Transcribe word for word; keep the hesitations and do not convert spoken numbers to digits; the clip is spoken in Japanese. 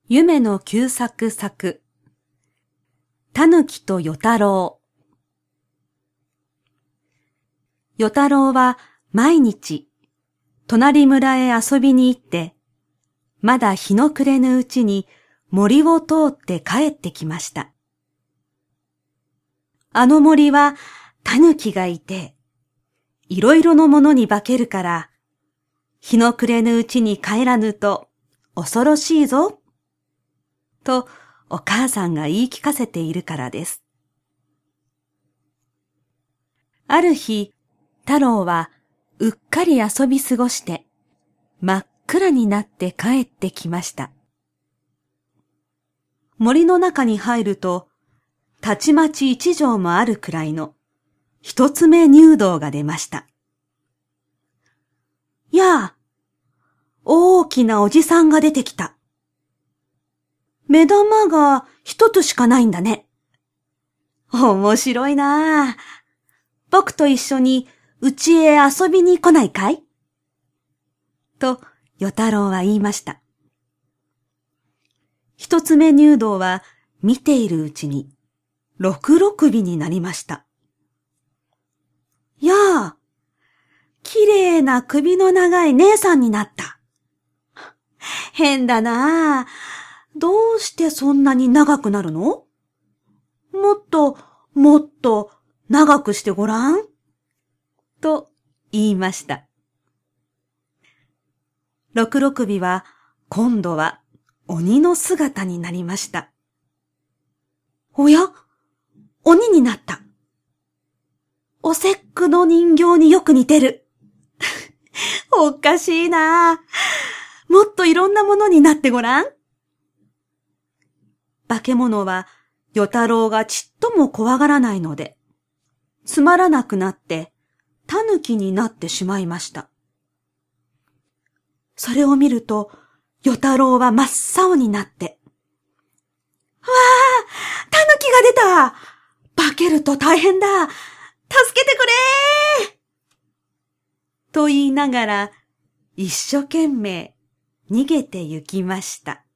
夢の久作作、たぬきと与太郎。与太郎は毎日、隣村へ遊びに行って、まだ日の暮れぬうちに森を通って帰ってきました。あの森はタヌキがいて、いろいろのものに化けるから、日の暮れぬうちに帰らぬと恐ろしいぞ、とお母さんが言い聞かせているからです。ある日、太郎はうっかり遊び過ごして、真っ暗になって帰ってきました。森の中に入ると、たちまち一畳もあるくらいの一つ目入道が出ました。やあ、大きなおじさんが出てきた。目玉が一つしかないんだね。面白いなあ。僕と一緒に家へ遊びに来ないかい？と、与太郎は言いました。一つ目入道は見ているうちに六六尾になりました。やあ、きれいな首の長い姉さんになった。変だなあ。どうしてそんなに長くなるの？もっともっと長くしてごらん。と言いました。六六尾は今度は鬼の姿になりました。おや？鬼になった。お節句の人形によく似てる。おかしいな。もっといろんなものになってごらん。化け物は与太郎がちっとも怖がらないので、つまらなくなってタヌキになってしまいました。それを見ると、与太郎は真っ青になって、わあ、タヌキが出た！化けると大変だ！助けてくれー！と言いながら、一生懸命逃げて行きました。